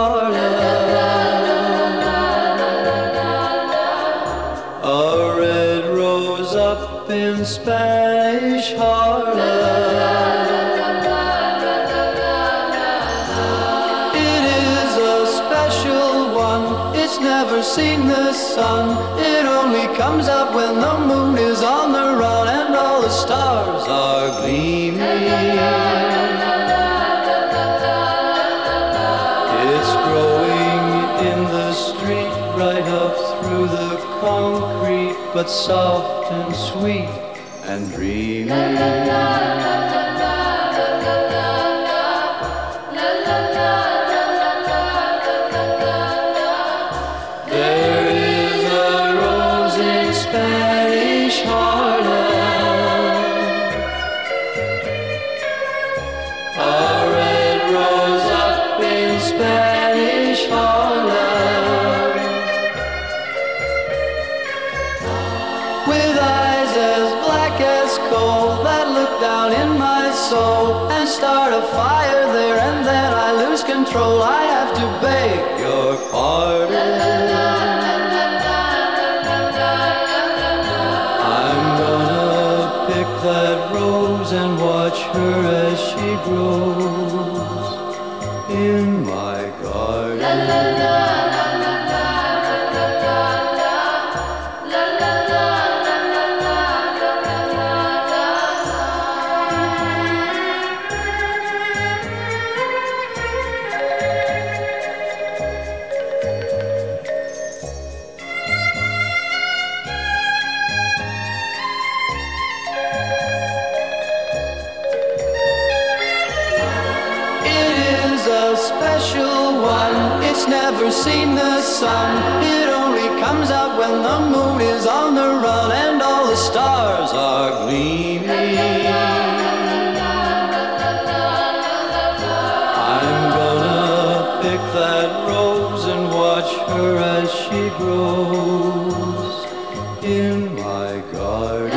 Harlem, a red rose up in Spanish Harlem. It is a special one, it's never seen the sun. It only comes up when the moon is on the run and all the stars are gleaming. It's growing in the street right up through the concrete, but soft and sweet and dreamy. There is a rose in Spanish Harlem, a red rose up in Spanish Harlem, with eyes as black as coal that look down in my soul and start a fire there, and then I lose control. I have to beg your pardon. I'm gonna pick that rose and watch her as she grows in my garden. It's never seen the sun. It only comes out when the moon is on the run and all the stars are gleaming. I'm gonna pick that rose and watch her as she grows in my garden.